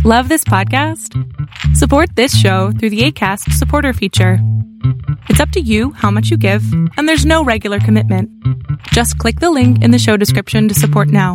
Love this podcast? Support this show through the Acast supporter feature. It's up to you how much you give, and there's no regular commitment. Just click the link in the show description to support now.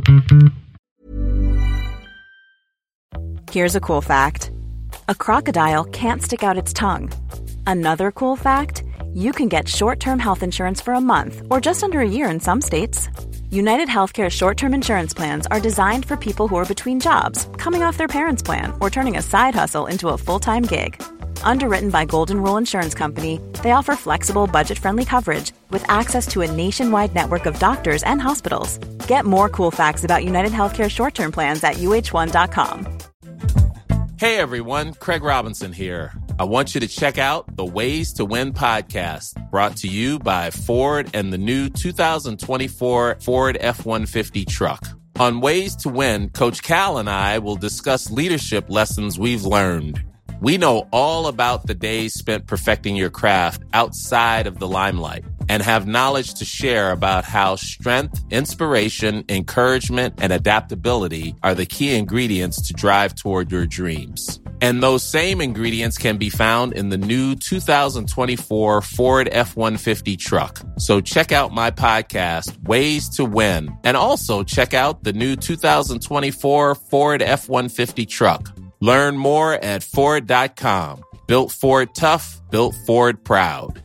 Here's a cool fact. A crocodile can't stick out its tongue. Another cool fact, you can get short-term health insurance for a month or just under a year in some states. United Healthcare short-term insurance plans are designed for people who are between jobs, coming off their parents' plan, or turning a side hustle into a full-time gig. Underwritten by Golden Rule Insurance Company, they offer flexible, budget-friendly coverage with access to a nationwide network of doctors and hospitals. Get more cool facts about United Healthcare short-term plans at uh1.com. Hey everyone, Craig Robinson here. I want you to check out the Ways to Win podcast, brought to you by Ford and the new 2024 Ford F-150 truck. On Ways to Win, Coach Cal and I will discuss leadership lessons we've learned. We know all about the days spent perfecting your craft outside of the limelight and have knowledge to share about how strength, inspiration, encouragement, and adaptability are the key ingredients to drive toward your dreams. And those same ingredients can be found in the new 2024 Ford F-150 truck. So check out my podcast, Ways to Win, and also check out the new 2024 Ford F-150 truck. Learn more at Ford.com. Built Ford tough, built Ford proud.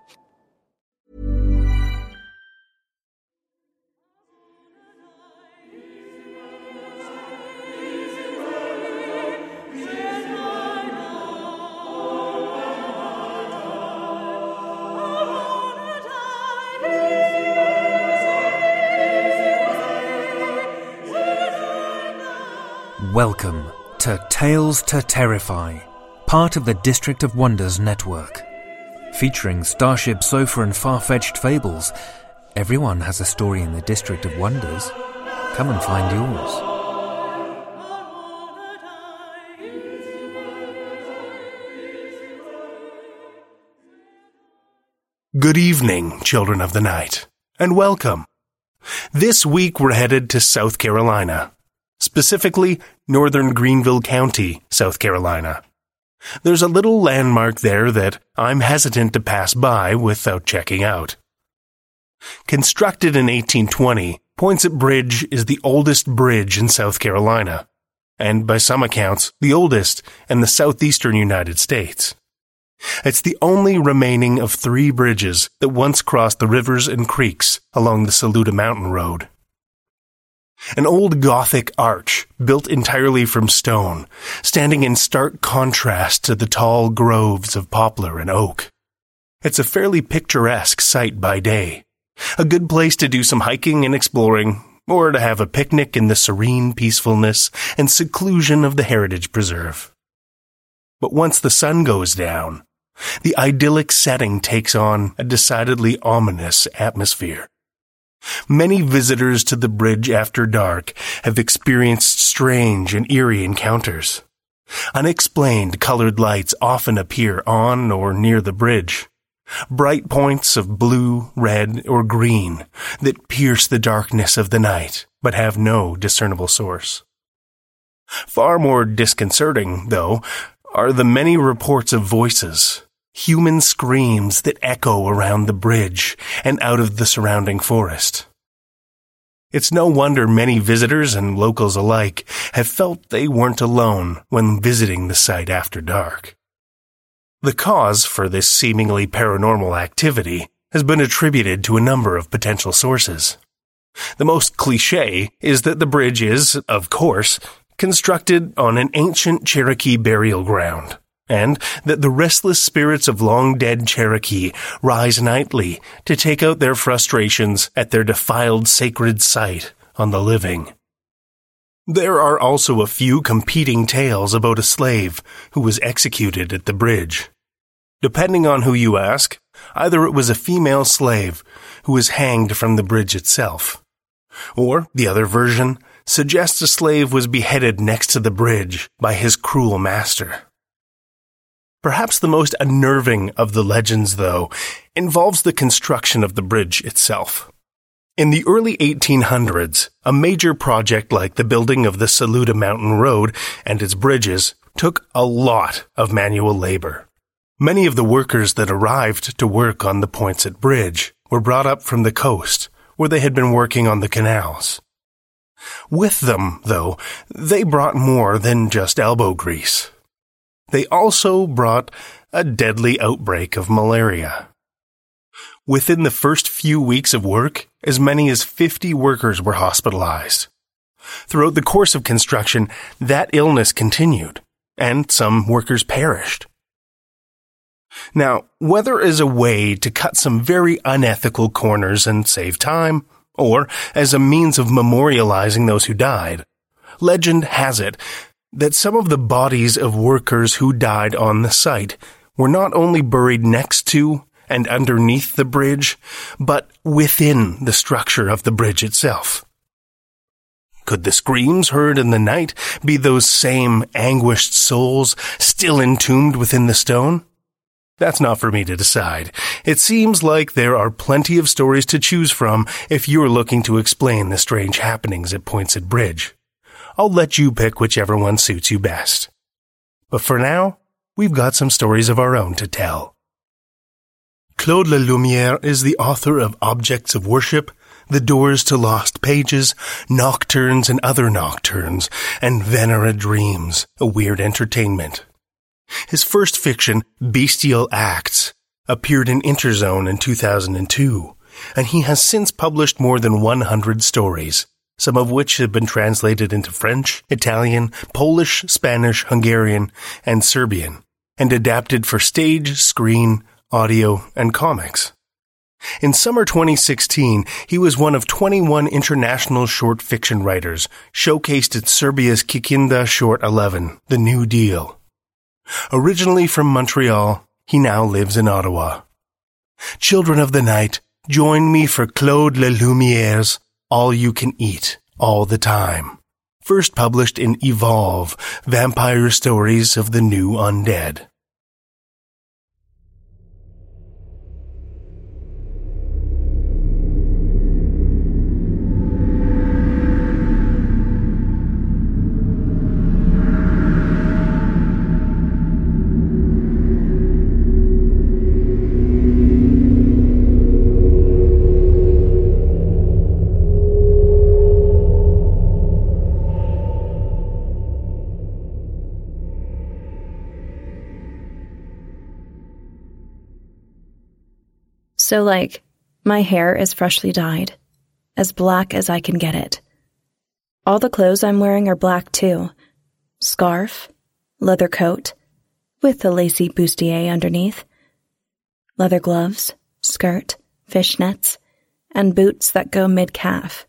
Welcome to Tales to Terrify, part of the District of Wonders network. Featuring Starship Sofa and far-fetched fables, everyone has a story in the District of Wonders. Come and find yours. Good evening, children of the night, and welcome. This week we're headed to South Carolina. Specifically, northern Greenville County, South Carolina. There's a little landmark there that I'm hesitant to pass by without checking out. Constructed in 1820, Poinsett Bridge is the oldest bridge in South Carolina, and by some accounts, the oldest in the southeastern United States. It's the only remaining of 3 bridges that once crossed the rivers and creeks along the Saluda Mountain Road. An old Gothic arch, built entirely from stone, standing in stark contrast to the tall groves of poplar and oak. It's a fairly picturesque sight by day, a good place to do some hiking and exploring, or to have a picnic in the serene peacefulness and seclusion of the Heritage Preserve. But once the sun goes down, the idyllic setting takes on a decidedly ominous atmosphere. Many visitors to the bridge after dark have experienced strange and eerie encounters. Unexplained colored lights often appear on or near the bridge. Bright points of blue, red, or green that pierce the darkness of the night but have no discernible source. Far more disconcerting, though, are the many reports of voices. Human screams that echo around the bridge and out of the surrounding forest. It's no wonder many visitors and locals alike have felt they weren't alone when visiting the site after dark. The cause for this seemingly paranormal activity has been attributed to a number of potential sources. The most cliché is that the bridge is, of course, constructed on an ancient Cherokee burial ground, and that the restless spirits of long-dead Cherokee rise nightly to take out their frustrations at their defiled sacred site on the living. There are also a few competing tales about a slave who was executed at the bridge. Depending on who you ask, either it was a female slave who was hanged from the bridge itself, or the other version suggests a slave was beheaded next to the bridge by his cruel master. Perhaps the most unnerving of the legends, though, involves the construction of the bridge itself. In the early 1800s, a major project like the building of the Saluda Mountain Road and its bridges took a lot of manual labor. Many of the workers that arrived to work on the Poinsett Bridge were brought up from the coast, where they had been working on the canals. With them, though, they brought more than just elbow grease. They also brought a deadly outbreak of malaria. Within the first few weeks of work, as many as 50 workers were hospitalized. Throughout the course of construction, that illness continued, and some workers perished. Now, whether as a way to cut some very unethical corners and save time, or as a means of memorializing those who died, legend has it that some of the bodies of workers who died on the site were not only buried next to and underneath the bridge, but within the structure of the bridge itself. Could the screams heard in the night be those same anguished souls still entombed within the stone? That's not for me to decide. It seems like there are plenty of stories to choose from if you're looking to explain the strange happenings at Poinsett Bridge. I'll let you pick whichever one suits you best. But for now, we've got some stories of our own to tell. Claude Lelumiere is the author of Objects of Worship, The Doors to Lost Pages, Nocturnes and Other Nocturnes, and Venerate Dreams, A Weird Entertainment. His first fiction, Bestial Acts, appeared in Interzone in 2002, and he has since published more than 100 stories, some of which have been translated into French, Italian, Polish, Spanish, Hungarian, and Serbian, and adapted for stage, screen, audio, and comics. In summer 2016, he was one of 21 international short fiction writers showcased at Serbia's Kikinda Short 11, The New Deal. Originally from Montreal, he now lives in Ottawa. Children of the Night, join me for Claude Lelumiere's All You Can Eat, All the Time. First published in Evolve, Vampire Stories of the New Undead. So, my hair is freshly dyed, as black as I can get it. All the clothes I'm wearing are black, too. Scarf, leather coat, with a lacy bustier underneath, leather gloves, skirt, fishnets, and boots that go mid-calf.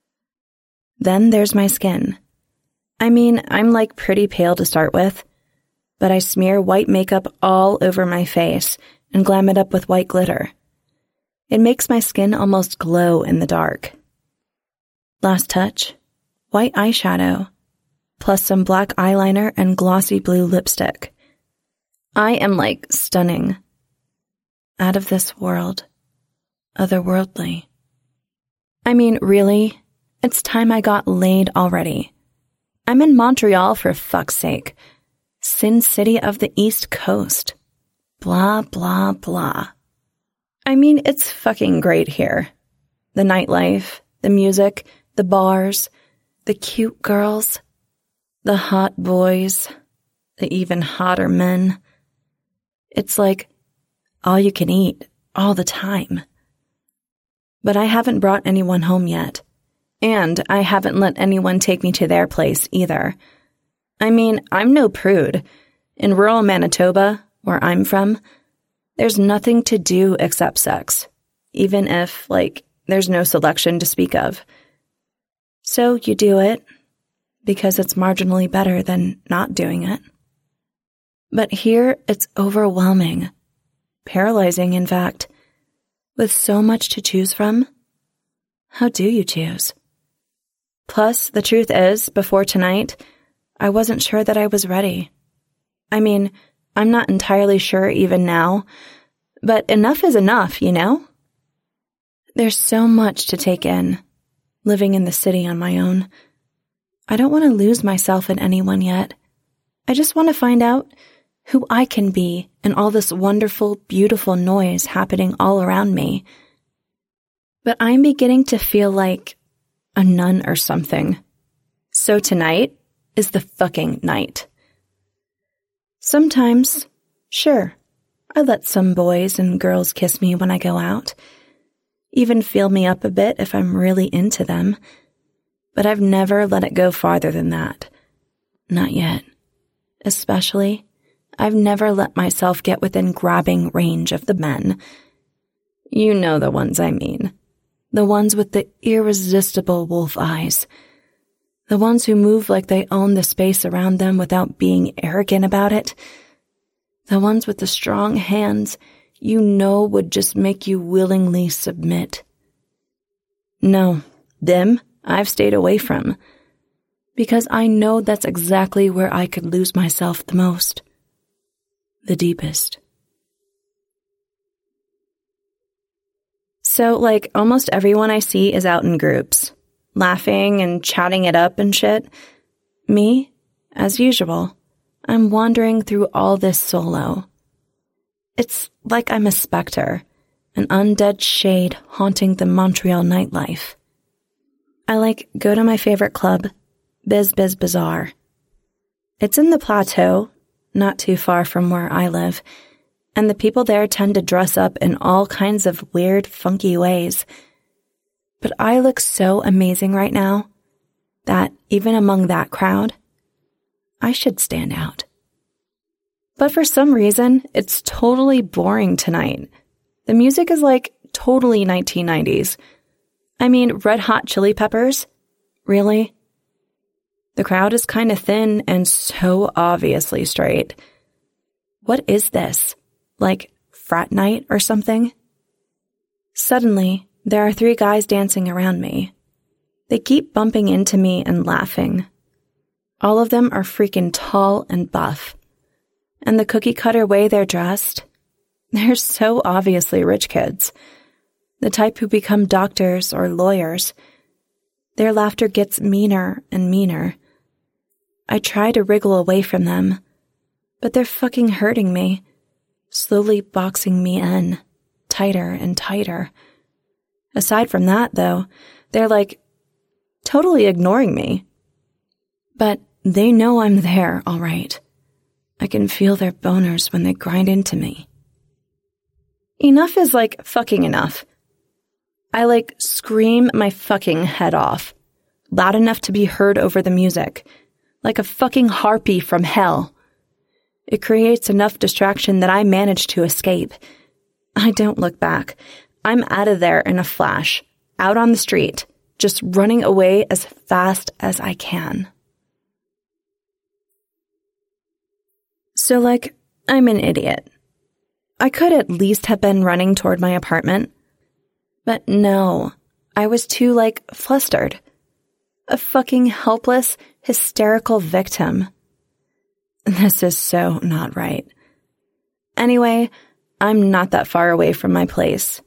Then there's my skin. I mean, I'm pretty pale to start with, but I smear white makeup all over my face and glam it up with white glitter. It makes my skin almost glow in the dark. Last touch, white eyeshadow, plus some black eyeliner and glossy blue lipstick. I am stunning. Out of this world. Otherworldly. I mean, really? It's time I got laid already. I'm in Montreal, for fuck's sake. Sin City of the East Coast. Blah, blah, blah. I mean, it's fucking great here. The nightlife, the music, the bars, the cute girls, the hot boys, the even hotter men. It's all you can eat, all the time. But I haven't brought anyone home yet. And I haven't let anyone take me to their place either. I mean, I'm no prude. In rural Manitoba, where I'm from, there's nothing to do except sex, even if, there's no selection to speak of. So you do it, because it's marginally better than not doing it. But here, it's overwhelming. Paralyzing, in fact. With so much to choose from, how do you choose? Plus, the truth is, before tonight, I wasn't sure that I was ready. I mean, I'm not entirely sure even now, but enough is enough, you know? There's so much to take in, living in the city on my own. I don't want to lose myself in anyone yet. I just want to find out who I can be in all this wonderful, beautiful noise happening all around me. But I'm beginning to feel like a nun or something. So tonight is the fucking night. Sometimes, sure, I let some boys and girls kiss me when I go out. Even feel me up a bit if I'm really into them. But I've never let it go farther than that. Not yet. Especially, I've never let myself get within grabbing range of the men. You know the ones I mean. The ones with the irresistible wolf eyes. The ones who move like they own the space around them without being arrogant about it. The ones with the strong hands you know would just make you willingly submit. No, them I've stayed away from. Because I know that's exactly where I could lose myself the most. The deepest. So, like, almost everyone I see is out in groups, laughing and chatting it up and shit. Me, as usual, I'm wandering through all this solo. It's like I'm a specter, an undead shade haunting the Montreal nightlife. I, go to my favorite club, Biz Biz Bazaar. It's in the Plateau, not too far from where I live, and the people there tend to dress up in all kinds of weird, funky ways. But I look so amazing right now that, even among that crowd, I should stand out. But for some reason, it's totally boring tonight. The music is totally 1990s. I mean, Red Hot Chili Peppers? Really? The crowd is kind of thin and so obviously straight. What is this? Frat night or something? Suddenly, there are 3 guys dancing around me. They keep bumping into me and laughing. All of them are freaking tall and buff. And the cookie-cutter way they're dressed, they're so obviously rich kids. The type who become doctors or lawyers. Their laughter gets meaner and meaner. I try to wriggle away from them, but they're fucking hurting me, slowly boxing me in, tighter and tighter. Aside from that, though, they're totally ignoring me. But they know I'm there, all right. I can feel their boners when they grind into me. Enough is fucking enough. I scream my fucking head off, loud enough to be heard over the music, like a fucking harpy from hell. It creates enough distraction that I manage to escape. I don't look back. I'm out of there in a flash, out on the street, just running away as fast as I can. So, I'm an idiot. I could at least have been running toward my apartment. But no, I was too, flustered. A fucking helpless, hysterical victim. This is so not right. Anyway, I'm not that far away from my place.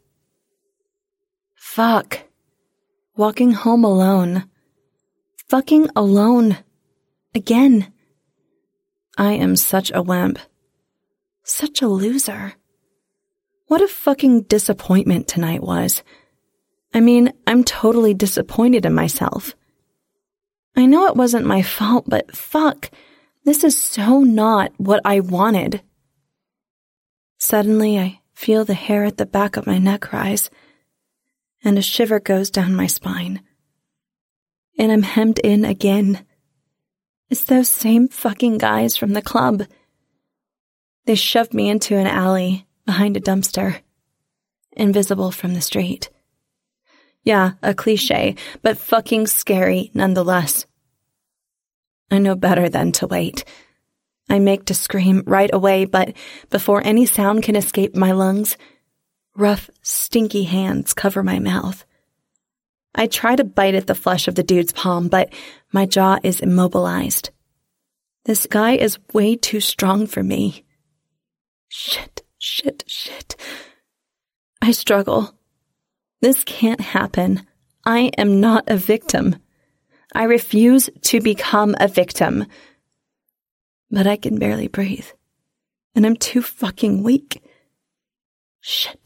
Fuck. Walking home alone. Fucking alone. Again. I am such a wimp. Such a loser. What a fucking disappointment tonight was. I mean, I'm totally disappointed in myself. I know it wasn't my fault, but fuck, this is so not what I wanted. Suddenly, I feel the hair at the back of my neck rise, and a shiver goes down my spine. And I'm hemmed in again. It's those same fucking guys from the club. They shoved me into an alley behind a dumpster, invisible from the street. Yeah, a cliche, but fucking scary nonetheless. I know better than to wait. I make to scream right away, but before any sound can escape my lungs, rough, stinky hands cover my mouth. I try to bite at the flesh of the dude's palm, but my jaw is immobilized. This guy is way too strong for me. Shit. I struggle. This can't happen. I am not a victim. I refuse to become a victim. But I can barely breathe. And I'm too fucking weak. Shit.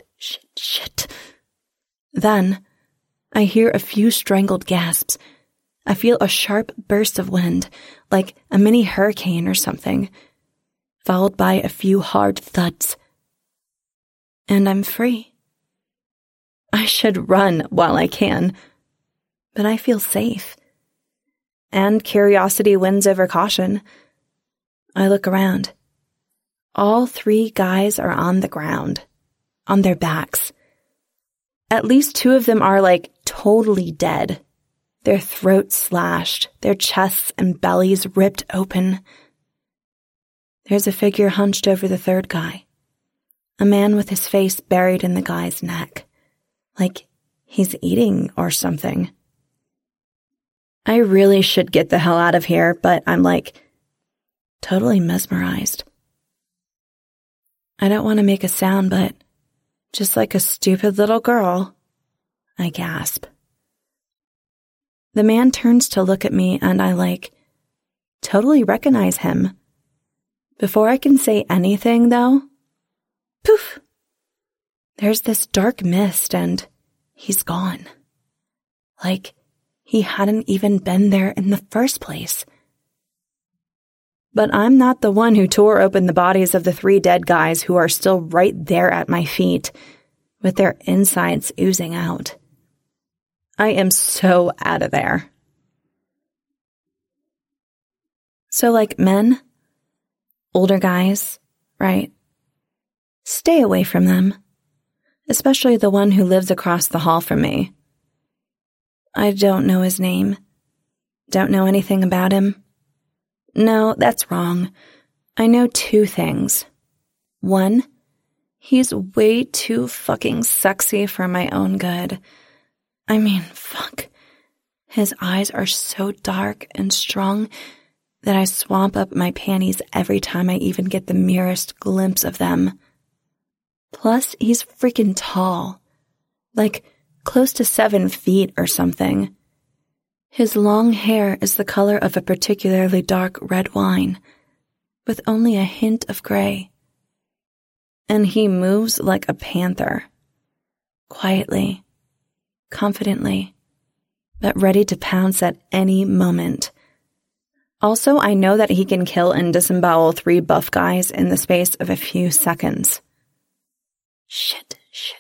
Then, I hear a few strangled gasps. I feel a sharp burst of wind, like a mini hurricane or something, followed by a few hard thuds. And I'm free. I should run while I can, but I feel safe. And curiosity wins over caution. I look around. All 3 guys are on the ground, on their backs. At least 2 of them are, totally dead. Their throats slashed, their chests and bellies ripped open. There's a figure hunched over the 3rd guy. A man with his face buried in the guy's neck. Like he's eating or something. I really should get the hell out of here, but I'm totally mesmerized. I don't want to make a sound, but just like a stupid little girl, I gasp. The man turns to look at me and I totally recognize him. Before I can say anything though, poof! There's this dark mist and he's gone. He hadn't even been there in the first place. But I'm not the one who tore open the bodies of the 3 dead guys who are still right there at my feet, with their insides oozing out. I am so out of there. So men, older guys, right? Stay away from them, especially the one who lives across the hall from me. I don't know his name. Don't know anything about him. No, that's wrong. I know 2 things. 1, he's way too fucking sexy for my own good. I mean, fuck. His eyes are so dark and strong that I swamp up my panties every time I even get the merest glimpse of them. Plus, he's freaking tall. Close to 7 feet or something. His long hair is the color of a particularly dark red wine, with only a hint of gray. And he moves like a panther. Quietly, confidently, but ready to pounce at any moment. Also, I know that he can kill and disembowel 3 buff guys in the space of a few seconds. Shit.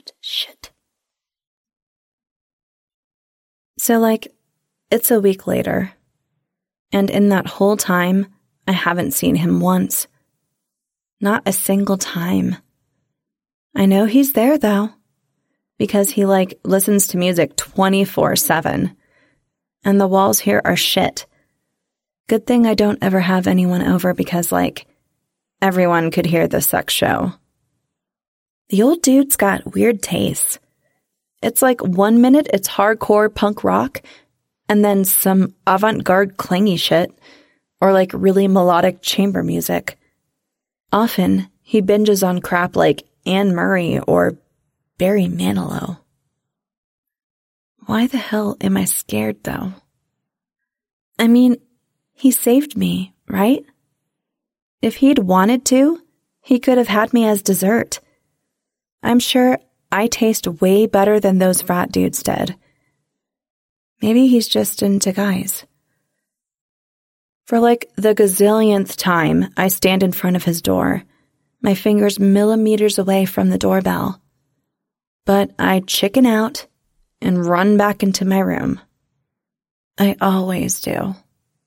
So, it's a week later, and in that whole time, I haven't seen him once. Not a single time. I know he's there, though, because he, listens to music 24/7, and the walls here are shit. Good thing I don't ever have anyone over because, everyone could hear the sex show. The old dude's got weird tastes. It's 1 minute it's hardcore punk rock, and then some avant-garde clangy shit, or really melodic chamber music. Often, he binges on crap like Anne Murray or Barry Manilow. Why the hell am I scared, though? I mean, he saved me, right? If he'd wanted to, he could have had me as dessert. I'm sure I taste way better than those frat dudes did. Maybe he's just into guys. For the gazillionth time, I stand in front of his door, my fingers millimeters away from the doorbell. But I chicken out and run back into my room. I always do.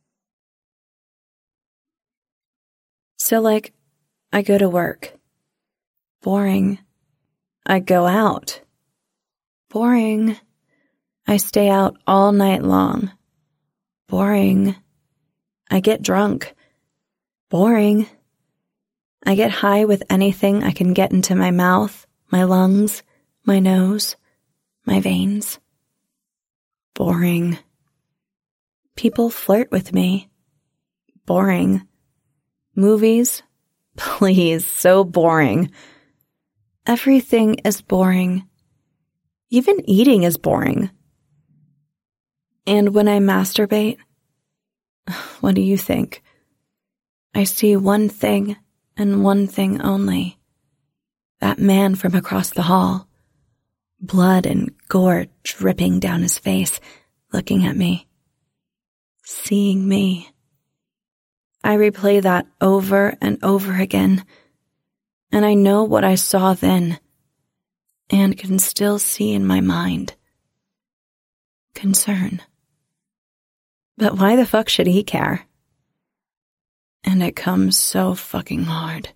So, I go to work. Boring. I go out. Boring. I stay out all night long. Boring. I get drunk. Boring. I get high with anything I can get into my mouth, my lungs, my nose, my veins. Boring. People flirt with me. Boring. Movies? Please, so boring. Everything is boring. Even eating is boring. And when I masturbate, what do you think? I see one thing and one thing only. That man from across the hall. Blood and gore dripping down his face, looking at me. Seeing me. I replay that over and over again, and I know what I saw then, and can still see in my mind. Concern. But why the fuck should he care? And it comes so fucking hard.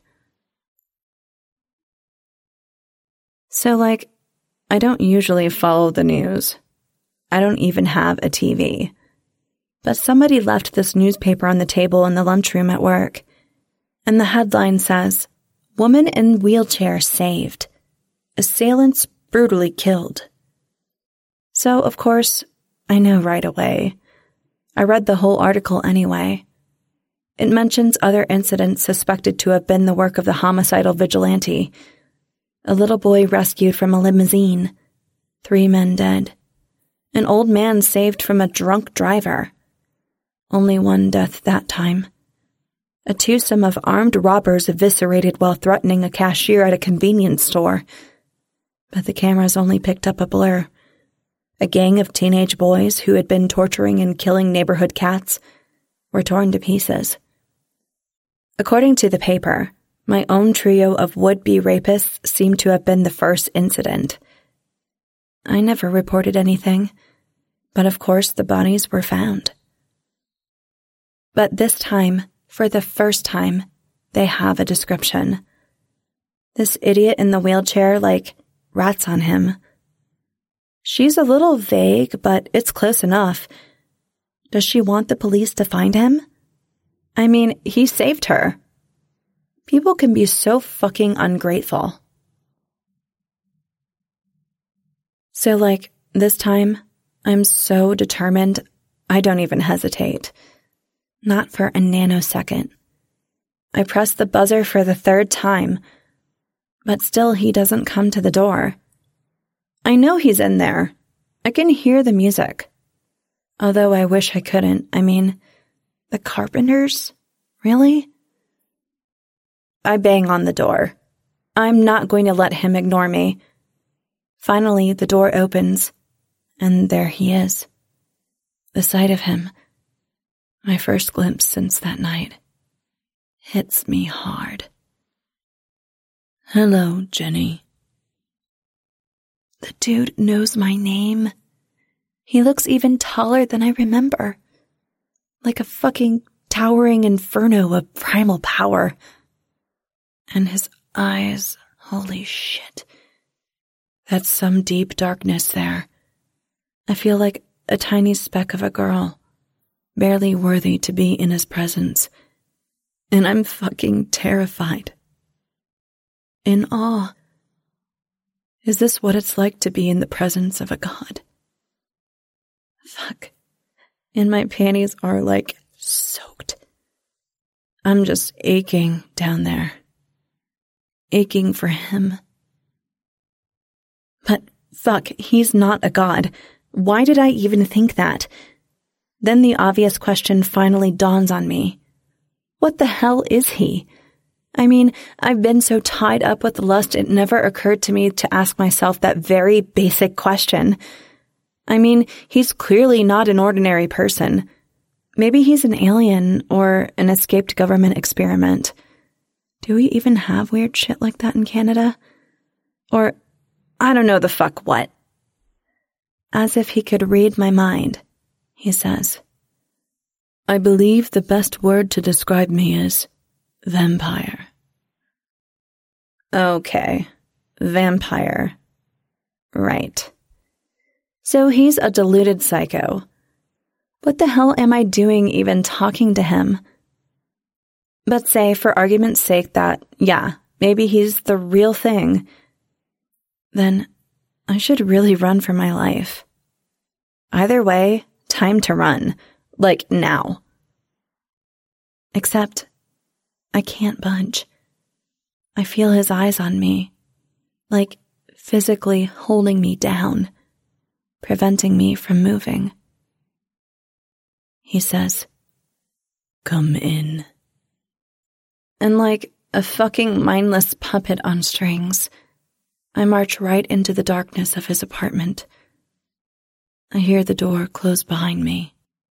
So, I don't usually follow the news. I don't even have a TV. But somebody left this newspaper on the table in the lunchroom at work, and the headline says, "Woman in wheelchair saved. Assailants brutally killed." So, of course, I know right away. I read the whole article anyway. It mentions other incidents suspected to have been the work of the homicidal vigilante. A little boy rescued from a limousine. 3 men dead. An old man saved from a drunk driver. Only 1 death that time. A twosome of armed robbers eviscerated while threatening a cashier at a convenience store. But the cameras only picked up a blur. A gang of teenage boys who had been torturing and killing neighborhood cats were torn to pieces. According to the paper, my own trio of would-be rapists seemed to have been the first incident. I never reported anything, but of course the bodies were found. But this time, for the first time, they have a description. This idiot in the wheelchair, rats on him. She's a little vague, but it's close enough. Does she want the police to find him? I mean, he saved her. People can be so fucking ungrateful. So, this time, I'm so determined, I don't even hesitate. Not for a nanosecond. I press the buzzer for the 3rd time, but still he doesn't come to the door. I know he's in there. I can hear the music. Although I wish I couldn't. I mean, the Carpenters? Really? I bang on the door. I'm not going to let him ignore me. Finally, the door opens, and there he is. The sight of him, my first glimpse since that night, hits me hard. "Hello, Jenny." The dude knows my name. He looks even taller than I remember. Like a fucking towering inferno of primal power. And his eyes, holy shit. That's some deep darkness there. I feel like a tiny speck of a girl, barely worthy to be in his presence. And I'm fucking terrified. In awe. Is this what it's like to be in the presence of a god? Fuck. And my panties are soaked. I'm just aching down there. Aching for him. But fuck, he's not a god. Why did I even think that? Then the obvious question finally dawns on me. What the hell is he? I mean, I've been so tied up with lust it never occurred to me to ask myself that very basic question. I mean, he's clearly not an ordinary person. Maybe he's an alien or an escaped government experiment. Do we even have weird shit like that in Canada? Or, I don't know the fuck what. As if he could read my mind, he says, "I believe the best word to describe me is vampire." Okay, vampire. Right. So he's a deluded psycho. What the hell am I doing even talking to him? But say, for argument's sake, that, yeah, maybe he's the real thing. Then I should really run for my life. Either way, time to run. Now. Except, I can't budge. I feel his eyes on me. physically holding me down, preventing me from moving. He says, "Come in." And like a fucking mindless puppet on strings, I march right into the darkness of his apartment. I hear the door close behind me.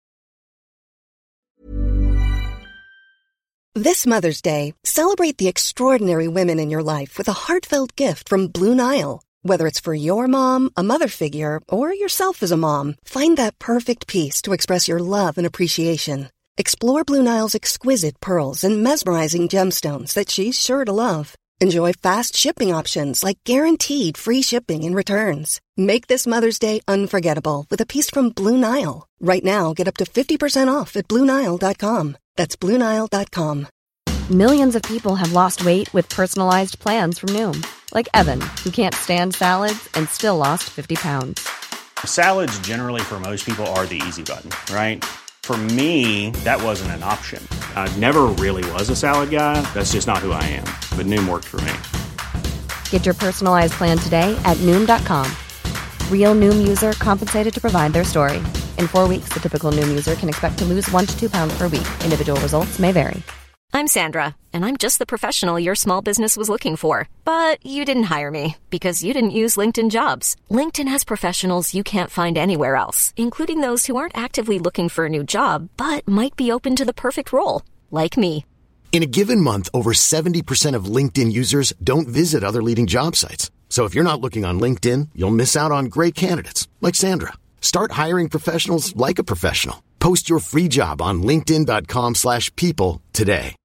This Mother's Day, celebrate the extraordinary women in your life with a heartfelt gift from Blue Nile. Whether it's for your mom, a mother figure, or yourself as a mom, find that perfect piece to express your love and appreciation. Explore Blue Nile's exquisite pearls and mesmerizing gemstones that she's sure to love. Enjoy fast shipping options like guaranteed free shipping and returns. Make this Mother's Day unforgettable with a piece from Blue Nile. Right now, get up to 50% off at BlueNile.com. That's BlueNile.com. Millions of people have lost weight with personalized plans from Noom. Like Evan, who can't stand salads and still lost 50 pounds. Salads generally for most people are the easy button, right? For me, that wasn't an option. I never really was a salad guy. That's just not who I am. But Noom worked for me. Get your personalized plan today at Noom.com. Real Noom user compensated to provide their story. In 4 weeks, the typical Noom user can expect to lose 1 to 2 pounds per week. Individual results may vary. I'm Sandra, and I'm just the professional your small business was looking for. But you didn't hire me because you didn't use LinkedIn Jobs. LinkedIn has professionals you can't find anywhere else, including those who aren't actively looking for a new job, but might be open to the perfect role, like me. In a given month, over 70% of LinkedIn users don't visit other leading job sites. So if you're not looking on LinkedIn, you'll miss out on great candidates like Sandra. Start hiring professionals like a professional. Post your free job on linkedin.com/people today.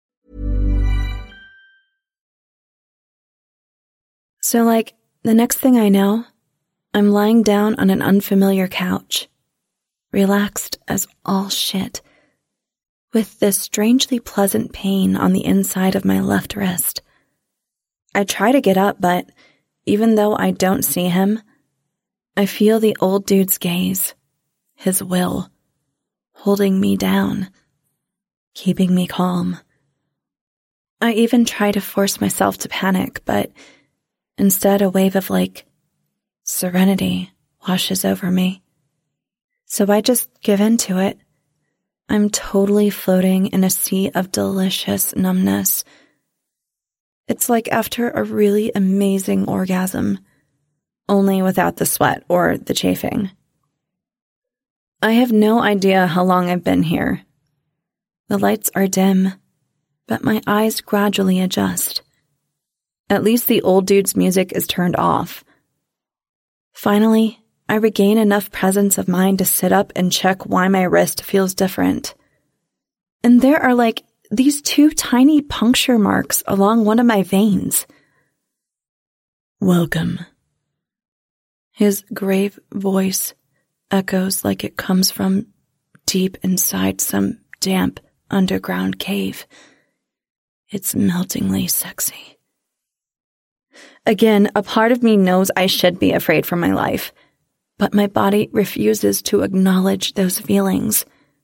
So the next thing I know, I'm lying down on an unfamiliar couch, relaxed as all shit, with this strangely pleasant pain on the inside of my left wrist. I try to get up, but even though I don't see him, I feel the old dude's gaze, his will, holding me down, keeping me calm. I even try to force myself to panic, but instead a wave of serenity washes over me. So I just give in to it. I'm totally floating in a sea of delicious numbness. It's like after a really amazing orgasm, only without the sweat or the chafing. I have no idea how long I've been here. The lights are dim, but my eyes gradually adjust. At least the old dude's music is turned off. Finally, I regain enough presence of mind to sit up and check why my wrist feels different. And there are these 2 tiny puncture marks along one of my veins. "Welcome." His grave voice echoes like it comes from deep inside some damp underground cave. It's meltingly sexy. Again, a part of me knows I should be afraid for my life, but my body refuses to acknowledge those feelings.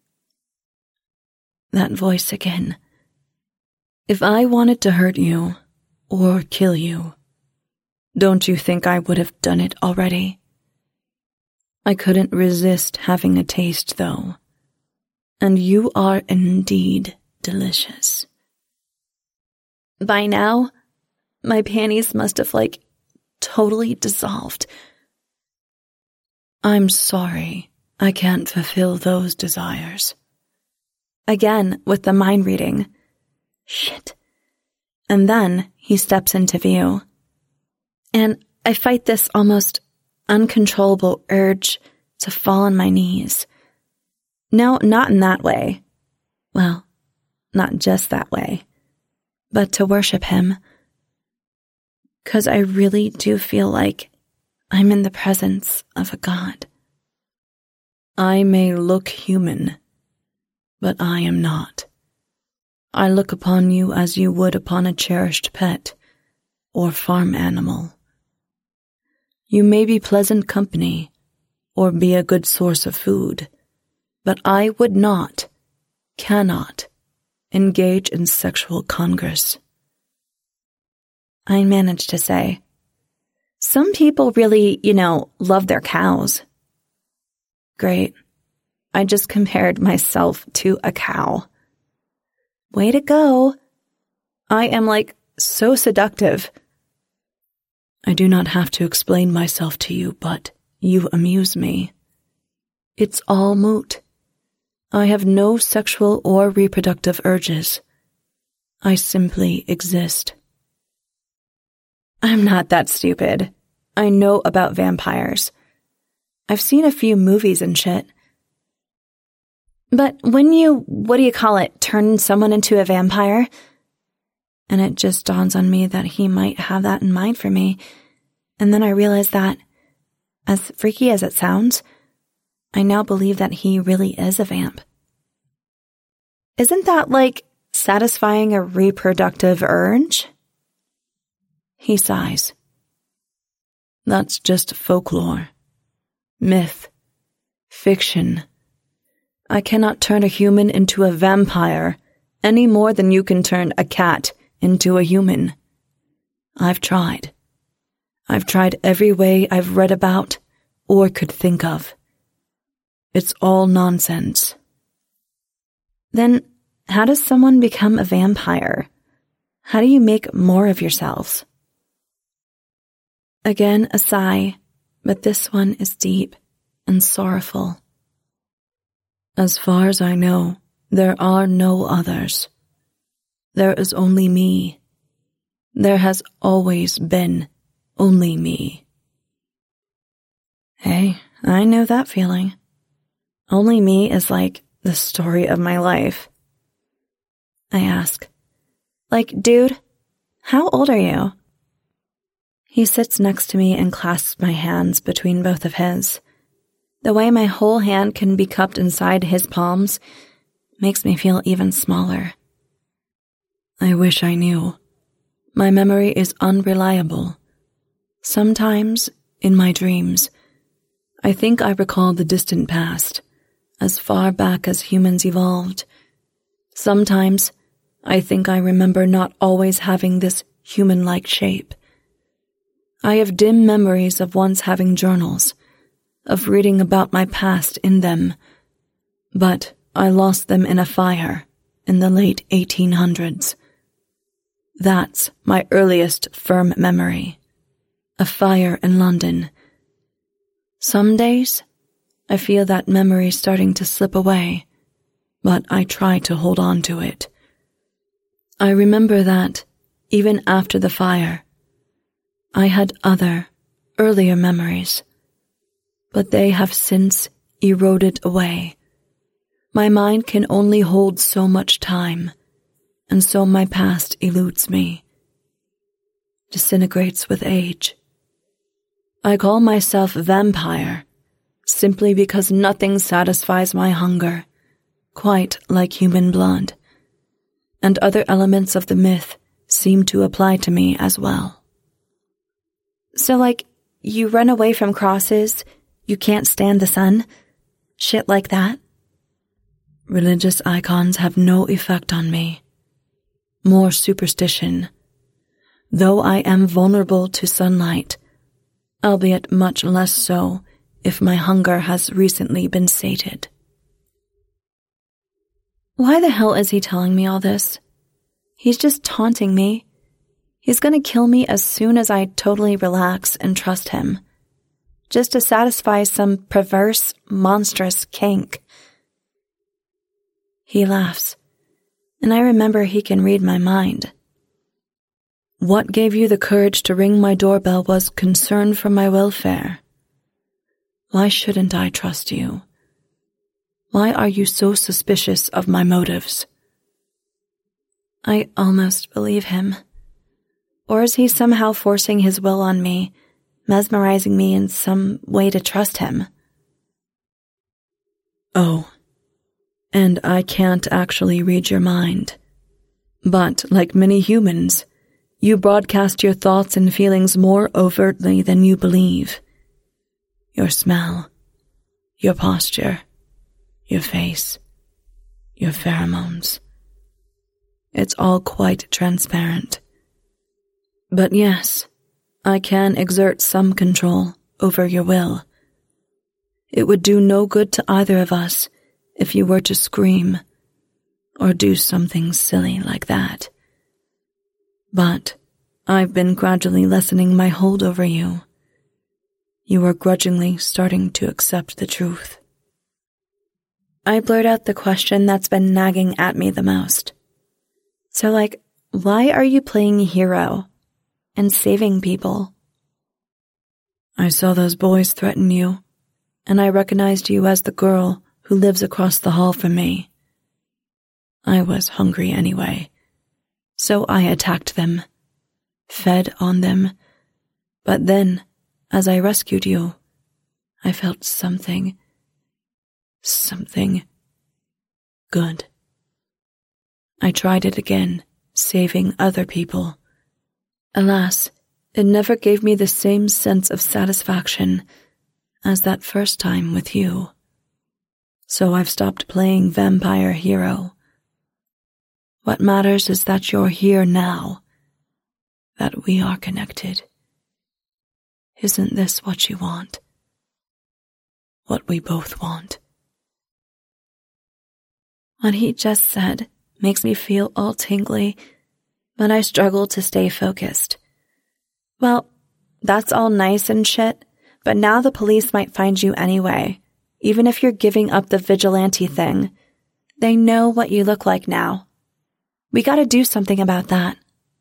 That voice again. "If I wanted to hurt you, or kill you, don't you think I would have done it already? I couldn't resist having a taste, though. And you are indeed delicious." By now, my panties must have totally dissolved. "I'm sorry, I can't fulfill those desires." Again, with the mind reading. Shit. And then he steps into view. And I fight this almost uncontrollable urge to fall on my knees. No, not in that way. Well, not just that way. But to worship him. 'Cause I really do feel like I'm in the presence of a god. I may look human, but I am not. I look upon you as you would upon a cherished pet or farm animal. You may be pleasant company or be a good source of food, but I would not, cannot, engage in sexual congress. I managed to say, Some people really, love their cows. Great. I just compared myself to a cow. Way to go. I am so seductive. I do not have to explain myself to you, but you amuse me. It's all moot. I have no sexual or reproductive urges. I simply exist. I'm not that stupid. I know about vampires. I've seen a few movies and shit. But when you, turn someone into a vampire? And it just dawns on me that he might have that in mind for me. And then I realize that, as freaky as it sounds, I now believe that he really is a vamp. Isn't that satisfying a reproductive urge? He sighs. That's just folklore. Myth. Fiction. I cannot turn a human into a vampire any more than you can turn a cat into a human. I've tried. I've tried every way I've read about or could think of. It's all nonsense. Then, how does someone become a vampire? How do you make more of yourselves? Again, a sigh, but this one is deep and sorrowful. As far as I know, there are no others. There is only me. There has always been only me. Hey, I know that feeling. Only me is the story of my life. I ask, dude, how old are you? He sits next to me and clasps my hands between both of his. The way my whole hand can be cupped inside his palms makes me feel even smaller. I wish I knew. My memory is unreliable. Sometimes, in my dreams, I think I recall the distant past, as far back as humans evolved. Sometimes, I think I remember not always having this human-like shape. I have dim memories of once having journals, of reading about my past in them, but I lost them in a fire in the late 1800s. That's my earliest firm memory. A fire in London. Some days, I feel that memory starting to slip away, but I try to hold on to it. I remember that, even after the fire, I had other, earlier memories, but they have since eroded away. My mind can only hold so much time, and so my past eludes me, disintegrates with age. I call myself vampire, simply because nothing satisfies my hunger, quite like human blood, and other elements of the myth seem to apply to me as well. So you run away from crosses, you can't stand the sun, shit like that? Religious icons have no effect on me. More superstition. Though I am vulnerable to sunlight, albeit much less so if my hunger has recently been sated. Why the hell is he telling me all this? He's just taunting me. He's gonna kill me as soon as I totally relax and trust him, just to satisfy some perverse, monstrous kink. He laughs, and I remember he can read my mind. What gave you the courage to ring my doorbell was concern for my welfare. Why shouldn't I trust you? Why are you so suspicious of my motives? I almost believe him. Or is he somehow forcing his will on me, mesmerizing me in some way to trust him? Oh, and I can't actually read your mind. But, like many humans, you broadcast your thoughts and feelings more overtly than you believe. Your smell, your posture, your face, your pheromones. It's all quite transparent. But yes, I can exert some control over your will. It would do no good to either of us if you were to scream or do something silly like that. But I've been gradually lessening my hold over you. You are grudgingly starting to accept the truth. I blurt out the question that's been nagging at me the most. So, why are you playing hero and saving people? I saw those boys threaten you, and I recognized you as the girl who lives across the hall from me. I was hungry anyway, so I attacked them, fed on them, but then, as I rescued you, I felt something good. I tried it again, saving other people. Alas, it never gave me the same sense of satisfaction as that first time with you. So I've stopped playing vampire hero. What matters is that you're here now, that we are connected. Isn't this what you want? What we both want? What he just said makes me feel all tingly, but I struggle to stay focused. Well, that's all nice and shit, but now the police might find you anyway, even if you're giving up the vigilante thing. They know what you look like now. We gotta do something about that.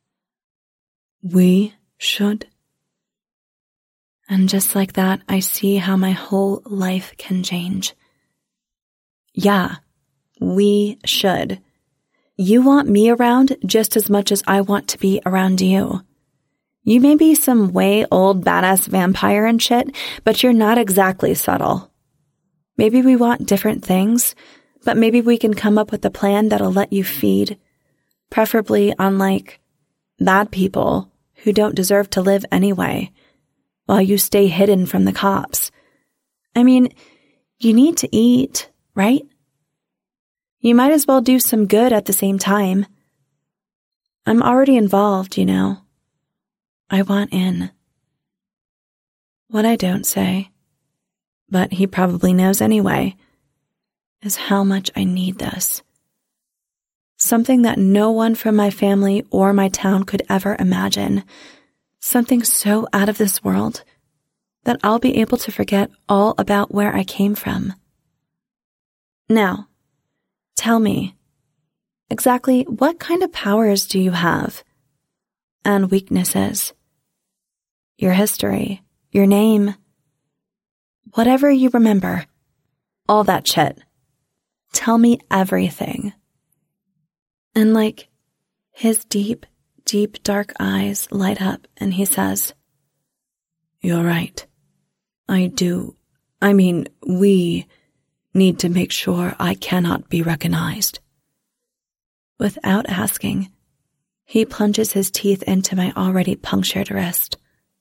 We should. And just like that, I see how my whole life can change. Yeah, we should. You want me around just as much as I want to be around you. You may be some way old badass vampire and shit, but you're not exactly subtle. Maybe we want different things, but maybe we can come up with a plan that'll let you feed, preferably on bad people who don't deserve to live anyway, while you stay hidden from the cops. I mean, you need to eat, right? You might as well do some good at the same time. I'm already involved, you know. I want in. What I don't say, but he probably knows anyway, is how much I need this. Something that no one from my family or my town could ever imagine. Something so out of this world that I'll be able to forget all about where I came from. Now, tell me, exactly what kind of powers do you have? And weaknesses? Your history, your name, whatever you remember, all that shit. Tell me everything. And his deep, dark eyes light up and he says, "You're right. I do. We need to make sure I cannot be recognized." Without asking, he plunges his teeth into my already punctured wrist.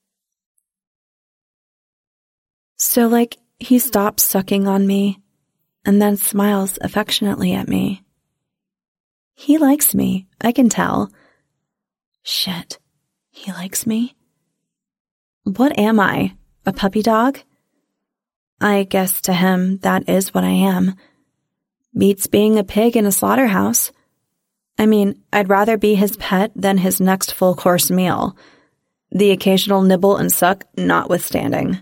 So he stops sucking on me and then smiles affectionately at me. He likes me, I can tell. Shit, he likes me? What am I, a puppy dog? I guess to him that is what I am. Beats being a pig in a slaughterhouse. I'd rather be his pet than his next full-course meal, the occasional nibble and suck notwithstanding.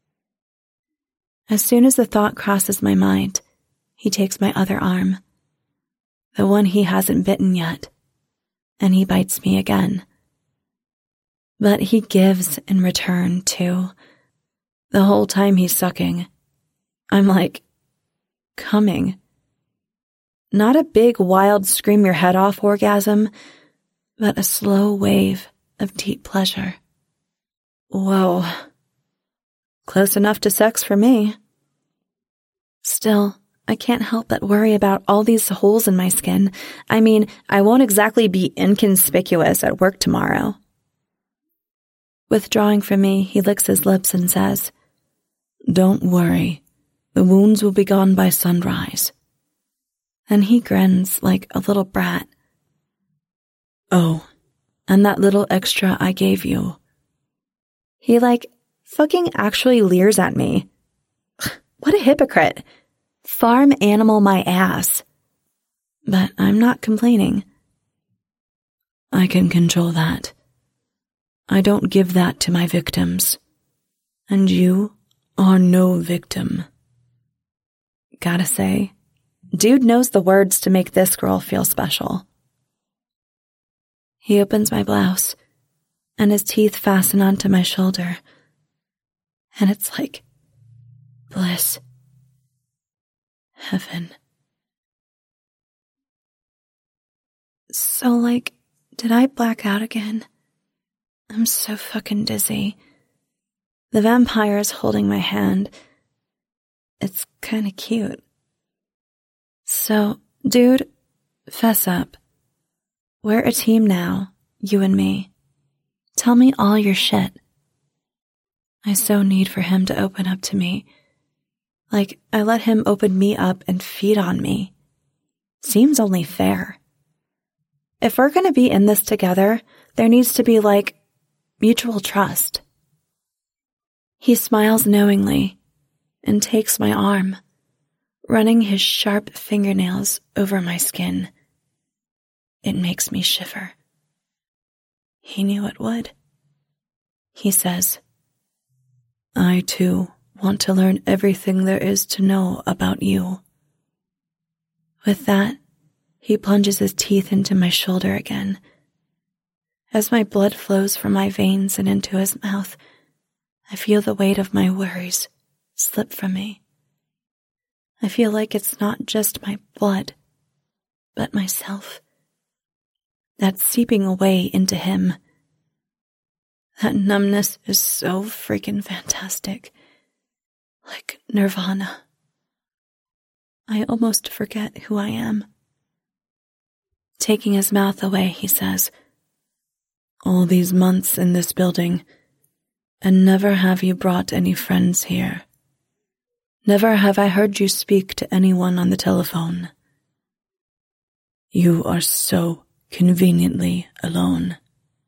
As soon as the thought crosses my mind, he takes my other arm, the one he hasn't bitten yet, and he bites me again. But he gives in return, too. The whole time he's sucking, I'm coming. Not a big, wild, scream your head off orgasm, but a slow wave of deep pleasure. Whoa. Close enough to sex for me. Still, I can't help but worry about all these holes in my skin. I won't exactly be inconspicuous at work tomorrow. Withdrawing from me, he licks his lips and says, "Don't worry. The wounds will be gone by sunrise." And he grins like a little brat. "Oh, and that little extra I gave you. He, fucking actually leers at me. What a hypocrite. Farm animal my ass. But I'm not complaining. I can control that. I don't give that to my victims. And you are no victim. Gotta say, dude knows the words to make this girl feel special. He opens my blouse, and his teeth fasten onto my shoulder. And it's like bliss. Heaven. So, did I black out again? I'm so fucking dizzy. The vampire is holding my hand. It's kinda cute. So, dude, fess up. We're a team now, you and me. Tell me all your shit. I so need for him to open up to me. I let him open me up and feed on me. Seems only fair. If we're gonna be in this together, there needs to be, mutual trust. He smiles knowingly and takes my arm, running his sharp fingernails over my skin. It makes me shiver. He knew it would. He says, I, too, want to learn everything there is to know about you. With that, he plunges his teeth into my shoulder again. As my blood flows from my veins and into his mouth, I feel the weight of my worries slip from me. I feel like it's not just my blood, but myself. That's seeping away into him. That numbness is so freaking fantastic. Like nirvana. I almost forget who I am. Taking his mouth away, he says, all these months in this building, and never have you brought any friends here. Never have I heard you speak to anyone on the telephone. You are so conveniently alone.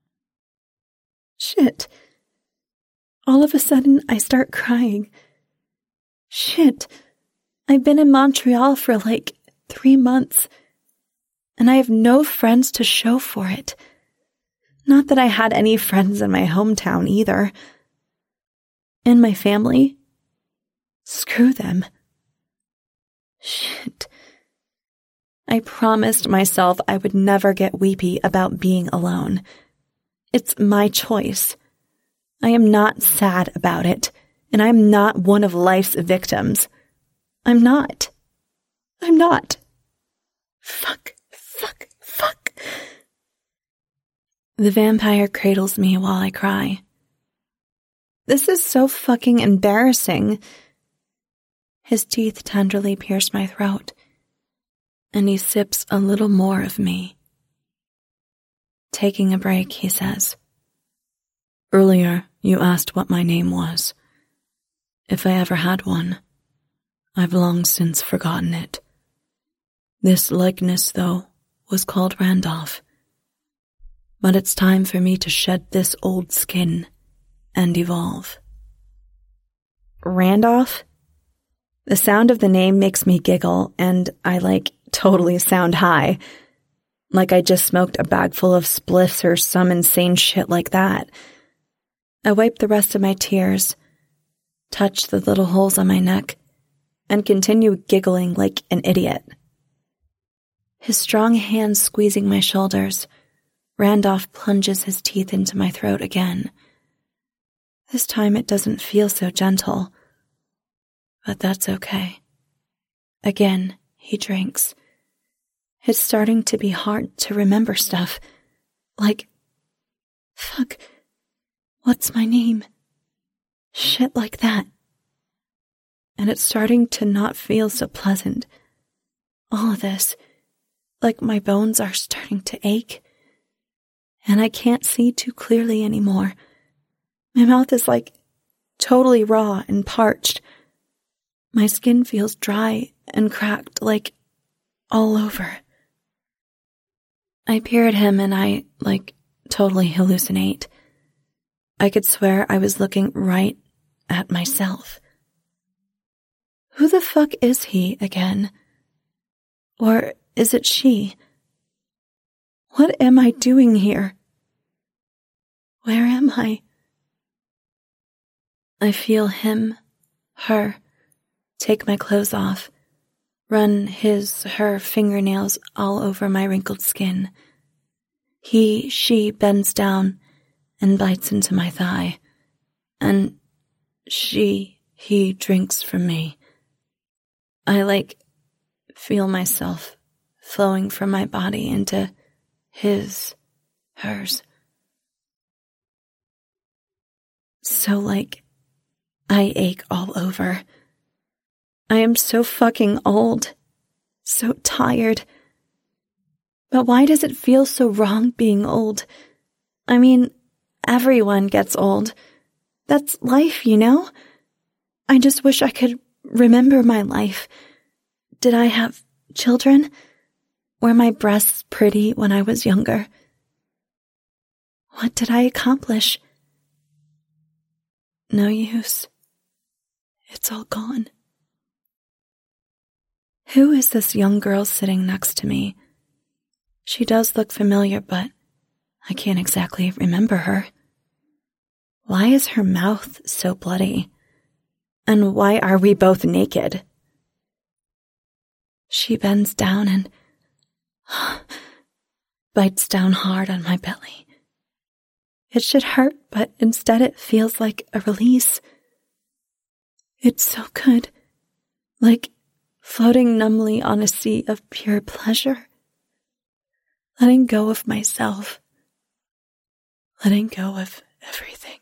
Shit. All of a sudden, I start crying. Shit. I've been in Montreal for 3 months, and I have no friends to show for it. Not that I had any friends in my hometown either. And my family? Screw them. Shit. I promised myself I would never get weepy about being alone. It's my choice. I am not sad about it, and I am not one of life's victims. I'm not. I'm not. Fuck. The vampire cradles me while I cry. This is so fucking embarrassing. His teeth tenderly pierce my throat, and he sips a little more of me. Taking a break, he says, earlier, you asked what my name was. If I ever had one, I've long since forgotten it. This likeness, though, was called Randolph. But it's time for me to shed this old skin and evolve. Randolph? The sound of the name makes me giggle, and I, totally sound high. Like I just smoked a bag full of spliffs or some insane shit like that. I wipe the rest of my tears, touch the little holes on my neck, and continue giggling like an idiot. His strong hands squeezing my shoulders, Randolph plunges his teeth into my throat again. This time it doesn't feel so gentle, but that's okay. Again, he drinks. It's starting to be hard to remember stuff. Fuck, what's my name? Shit like that. And it's starting to not feel so pleasant. All of this, my bones are starting to ache. And I can't see too clearly anymore. My mouth is totally raw and parched. My skin feels dry and cracked, all over. I peer at him and I, totally hallucinate. I could swear I was looking right at myself. Who the fuck is he again? Or is it she? What am I doing here? Where am I? I feel him, her, take my clothes off, run her fingernails all over my wrinkled skin. She bends down and bites into my thigh, and he drinks from me. I feel myself flowing from my body into hers. So I ache all over. I am so fucking old, so tired. But why does it feel so wrong being old? I mean, everyone gets old. That's life, you know? I just wish I could remember my life. Did I have children? Were my breasts pretty when I was younger? What did I accomplish? No use. It's all gone. Who is this young girl sitting next to me? She does look familiar, but I can't exactly remember her. Why is her mouth so bloody? And why are we both naked? She bends down and bites down hard on my belly. It should hurt, but instead it feels like a release. It's so good, like floating numbly on a sea of pure pleasure. Letting go of myself. Letting go of everything.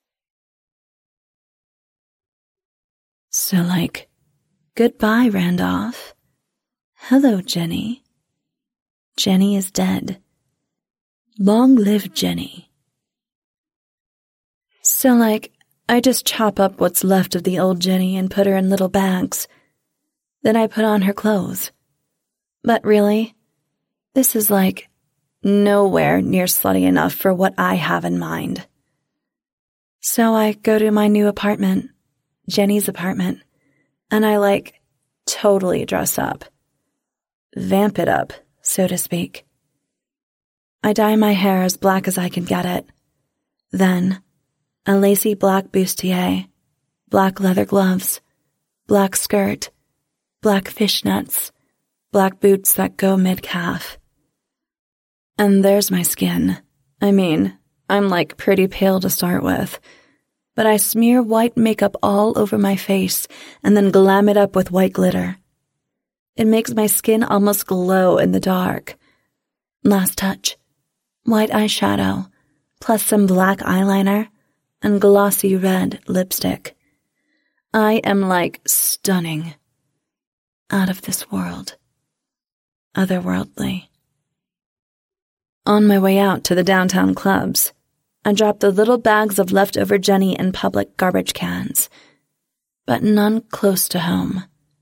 So goodbye, Randolph. Hello, Jenny. Jenny is dead. Long live Jenny. So I just chop up what's left of the old Jenny and put her in little bags. Then I put on her clothes. But really, this is nowhere near slutty enough for what I have in mind. So I go to my new apartment, Jenny's apartment, and I totally dress up. Vamp it up, so to speak. I dye my hair as black as I can get it. Then, a lacy black bustier, black leather gloves, black skirt, black fishnets, black boots that go mid-calf. And there's my skin. I mean, I'm pretty pale to start with, but I smear white makeup all over my face and then glam it up with white glitter. It makes my skin almost glow in the dark. Last touch, white eyeshadow, plus some black eyeliner and glossy red lipstick. I am stunning. Out of this world. Otherworldly. On my way out to the downtown clubs, I dropped the little bags of leftover Jenny in public garbage cans, but none close to home.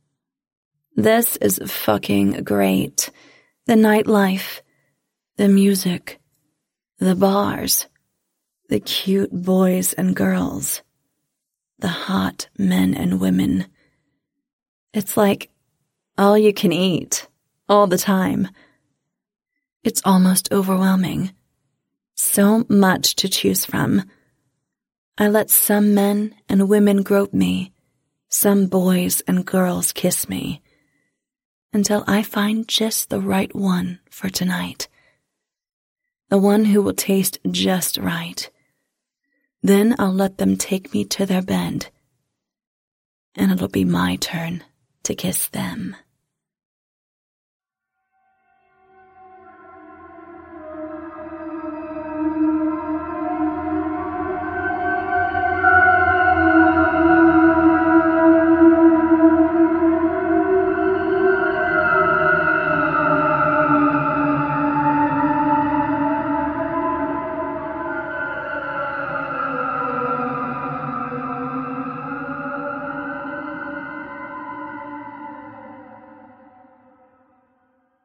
This is fucking great. The nightlife, the music, the bars, the cute boys and girls, the hot men and women. It's all you can eat, all the time. It's almost overwhelming. So much to choose from. I let some men and women grope me, some boys and girls kiss me, until I find just the right one for tonight. The one who will taste just right. Then I'll let them take me to their bed, and it'll be my turn to kiss them.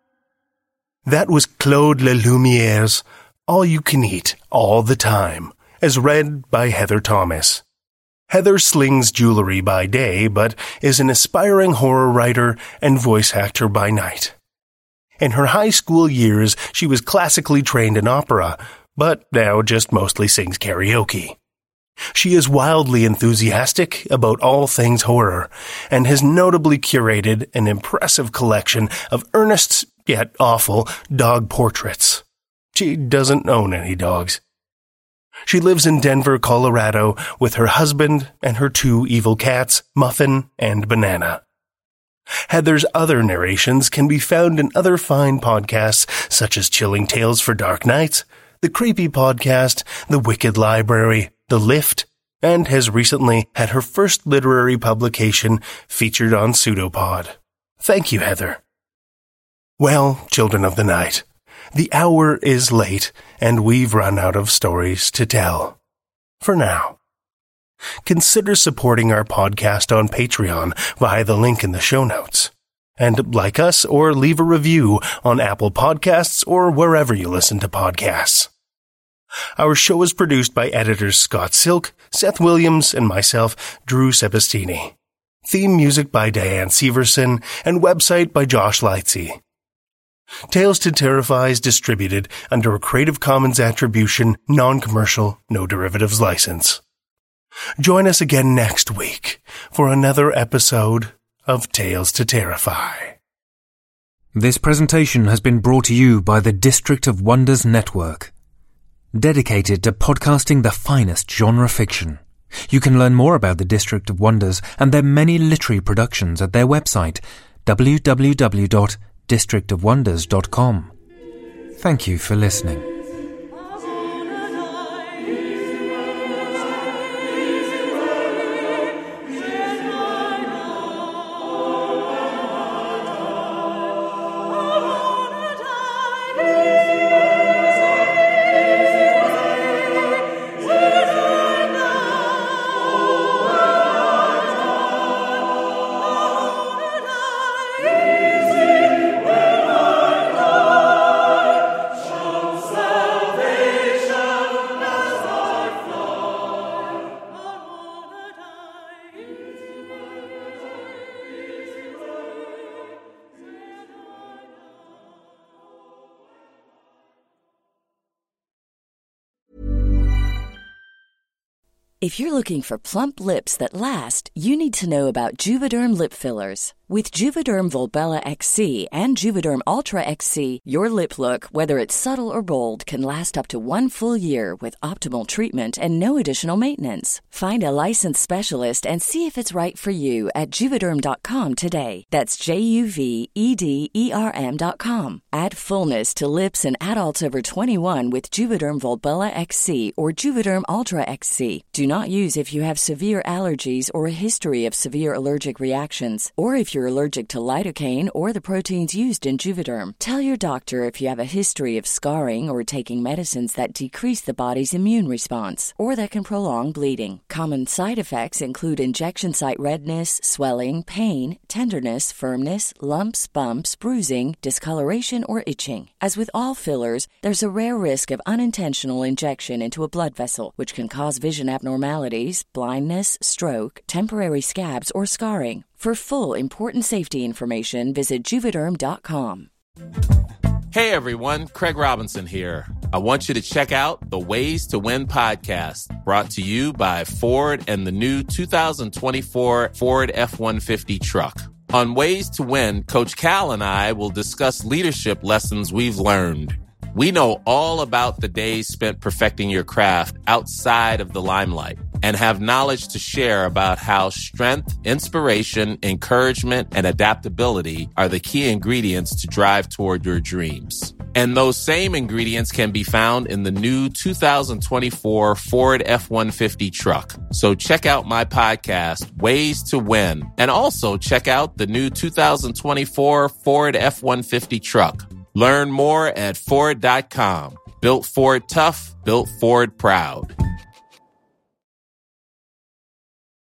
That was Claude Lelumiere's All You Can Eat All the Time, as read by Heather Thomas. Heather slings jewelry by day, but is an aspiring horror writer and voice actor by night. In her high school years, she was classically trained in opera, but now just mostly sings karaoke. She is wildly enthusiastic about all things horror, and has notably curated an impressive collection of earnest, yet awful, dog portraits. She doesn't own any dogs. She lives in Denver, Colorado, with her husband and her 2 evil cats, Muffin and Banana. Heather's other narrations can be found in other fine podcasts such as Chilling Tales for Dark Nights, The Creepy Podcast, The Wicked Library, The Lift, and has recently had her first literary publication featured on Pseudopod. Thank you, Heather. Well, children of the night, the hour is late and we've run out of stories to tell. For now. Consider supporting our podcast on Patreon via the link in the show notes. And like us or leave a review on Apple Podcasts or wherever you listen to podcasts. Our show is produced by editors Scott Silk, Seth Williams, and myself, Drew Sebastini. Theme music by Diane Severson, and website by Josh Lightsey. Tales to Terrify is distributed under a Creative Commons Attribution, Non-Commercial, No Derivatives license. Join us again next week for another episode of Tales to Terrify. This presentation has been brought to you by the District of Wonders Network, dedicated to podcasting the finest genre fiction. You can learn more about the District of Wonders and their many literary productions at their website, www.districtofwonders.com. Thank you for listening. If you're looking for plump lips that last, you need to know about Juvederm lip fillers. With Juvederm Volbella XC and Juvederm Ultra XC, your lip look, whether it's subtle or bold, can last up to 1 full year with optimal treatment and no additional maintenance. Find a licensed specialist and see if it's right for you at Juvederm.com today. That's JUVEDERM.com. Add fullness to lips in adults over 21 with Juvederm Volbella XC or Juvederm Ultra XC. Do not use if you have severe allergies or a history of severe allergic reactions, or if you're allergic to lidocaine or the proteins used in Juvederm. Tell your doctor if you have a history of scarring or taking medicines that decrease the body's immune response or that can prolong bleeding. Common side effects include injection site redness, swelling, pain, tenderness, firmness, lumps, bumps, bruising, discoloration, or itching. As with all fillers, there's a rare risk of unintentional injection into a blood vessel, which can cause vision abnormalities, blindness, stroke, temporary scabs, or scarring. For full important safety information, visit Juvederm.com. Hey everyone, Craig Robinson here. I want you to check out the Ways to Win podcast, brought to you by Ford and the new 2024 Ford F-150 truck. On Ways to Win, Coach Cal and I will discuss leadership lessons we've learned. We know all about the days spent perfecting your craft outside of the limelight and have knowledge to share about how strength, inspiration, encouragement, and adaptability are the key ingredients to drive toward your dreams. And those same ingredients can be found in the new 2024 Ford F-150 truck. So check out my podcast, Ways to Win, and also check out the new 2024 Ford F-150 truck. Learn more at Ford.com. Built Ford tough, built Ford proud.